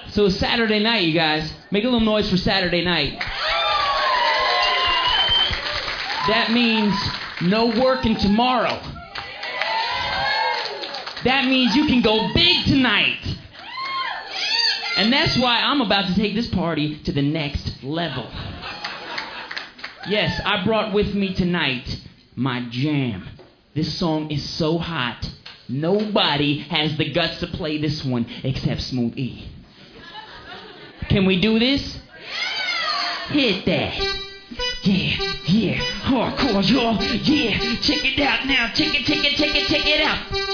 So it's Saturday night, you guys. Make a little noise for Saturday night. That means no working tomorrow. That means you can go big tonight. And that's why I'm about to take this party to the next level. Yes, I brought with me tonight my jam. This song is so hot, nobody has the guts to play this one except Smooth E. Can we do this? Hit that. Yeah, hardcore, y'all. Yeah, check it out now. Check it out.